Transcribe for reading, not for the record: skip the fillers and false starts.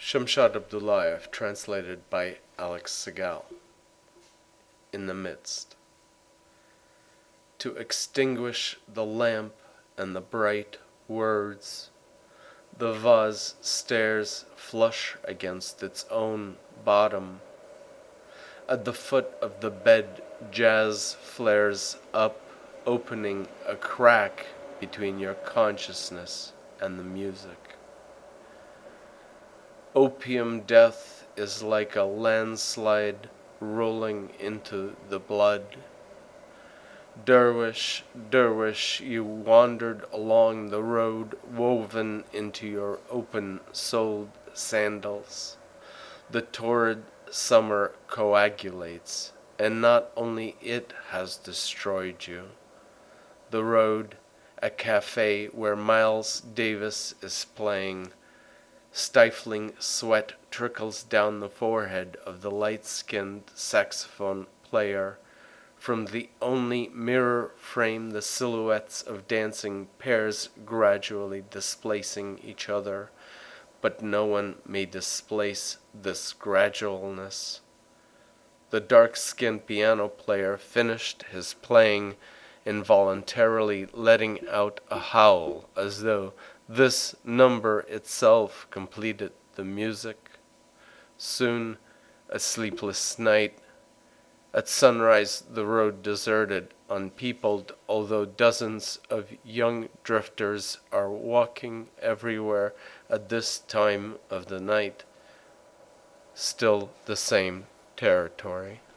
Shamshad Abdullayev, translated by Alex Segal. In the midst. To extinguish the lamp and the bright words, the vase stares flush against its own bottom. At the foot of the bed, jazz flares up, opening a crack between your consciousness and the music. Opium death is like a landslide rolling into the blood. Dervish, dervish, you wandered along the road woven into your open-soled sandals. The torrid summer coagulates, and not only it has destroyed you. The road, a cafe where Miles Davis is playing. Stifling sweat trickles down the forehead of the light-skinned saxophone player. From the only mirror frame the silhouettes of dancing pairs gradually displacing each other, but no one may displace this gradualness. The dark-skinned piano player finished his playing, involuntarily letting out a howl as though this number itself completed the music. Soon, a sleepless night. At sunrise, the road deserted, unpeopled, although dozens of young drifters are walking everywhere at this time of the night. Still the same territory.